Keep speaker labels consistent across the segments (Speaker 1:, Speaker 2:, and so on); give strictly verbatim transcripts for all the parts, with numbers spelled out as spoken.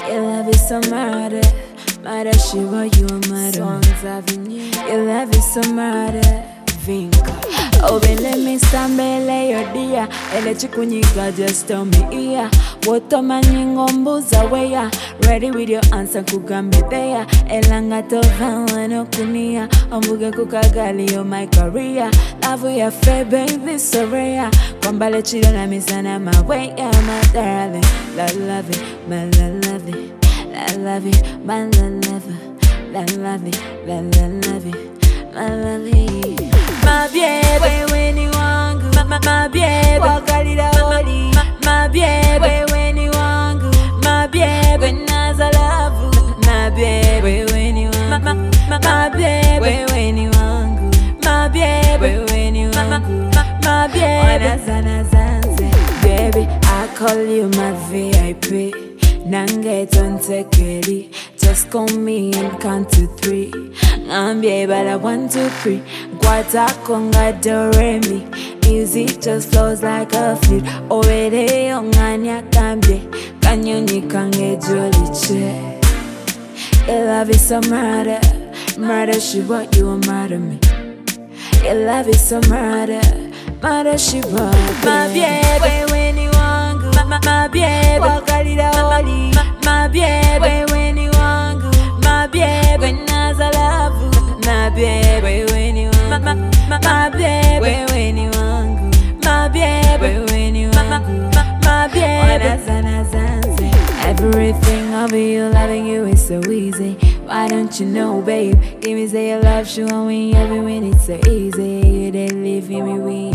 Speaker 1: Your love is so murder, murder Shiva, you a murder. Songs Avenue. Your love is so murder, Vinka. Oh, baby, let me stambele your dear. Ele chikunyika, just tell me iya. Woto manyingo mbuza weya. Ready with your answer kugambe there. Elanga tova wano kunia. Ombuge kukagali yo my career. Love ya fe baby so rare. Kwambale chido na misana my way, my darling. La love it, my la love it. La love it, my la love it. La love it, la la love it. My love it. My baby, when you want good. My, my baby, wakalira oli. My baby, when you want good. My baby, naza love. My baby, when you want good. My, my baby, when you want good. My baby, when you want good. My baby, naza naza. Baby, I call you my V I P. Nange tontekeri. Just call me and count to three. Ngambie bala one two three. Guata conga do re mi. Music just flows like a flute. Owere yonganya kambie. Kanyoni kange joliche. Your love is so murder. Murder she what you will murder me. Your love is so murder. Murder she what. My baby when you want good. My, my baby wakalira oli. My baby when you want good. My baby naza love. My baby when you want my, my, my baby when you want good. My baby when you want good. My baby naza naza. Everything of you, loving you is so easy. Why don't you know, babe? Give me say your love, show me every when it's so easy. You didn't leave me with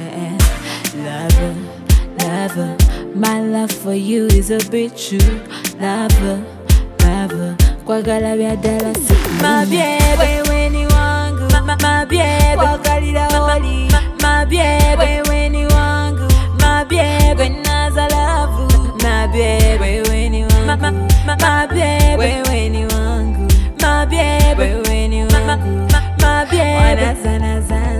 Speaker 1: lover, lover. My love for you is a bit true. Lover, lover. Kwagala vya dala siku. My baby when you want good. My, my baby wakalira oli. My baby when you want good. My baby naza love. My baby when you want good. My, my baby when you want good. My baby when you want good. My baby naza naza.